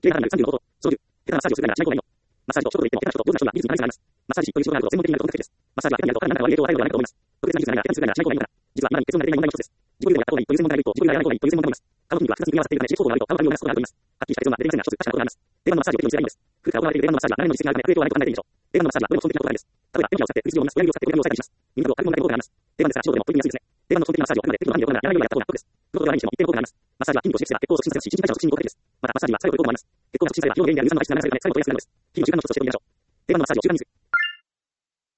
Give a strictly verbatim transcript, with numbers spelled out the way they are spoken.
きれいな肌によるさんじゅうのこと、長寿、下手なマッサージをするぐらいなしない方がいいの。マッサージをちょっとで言っても下手な人と上手な人には技術に話があります。マッサージという仕事があると専門的になると本格的です。マッサージは手になると体に中に影響を与えるのではないかと思います。特別な技術なら手にするぐらいならしない方がいいのかな。実は今に結論が出ていない問題の一つです。自己流でもやった方がいいという専門家がいると、自己流でやらない方がいいという専門家もいます。顔の筋肉は複雑に組み合わさっているため、刺激行動があると顔が悪いをなすことがあると言います。はっきりした結論は出ていませんが、一つ確かなことがあります。定番のマッサージを適度にすればいいのです。古くから行われている定番のマッサージは長年の実践があるため、悪影響はないと考えていいでしょう。定番のマッサージはどれも基本的なことがあるんです。例えば、手のひらを使って、フリス状をなす、親指を使って親指を押さえたりします。耳などを軽く揉んだり効果があります。定番ですが、素人でも取り組みやすいですね。定番の基本的なマッサージをあくまで適度な範囲で行うなら、やらないよりはやった方が得です。プロではないにしても一定の効果があります。マッサージは筋肉を刺激すれば血行を促進させますし、新陳代謝を促進に効果的です。また、マッサージには作用という効果もあります。血行が促進されば、疲労の原因である有酸素の排出が流れるため、最後の糖質が流れます。筋肉を時間のコストとして取り入れましょう。定番のマッサージを習慣にする。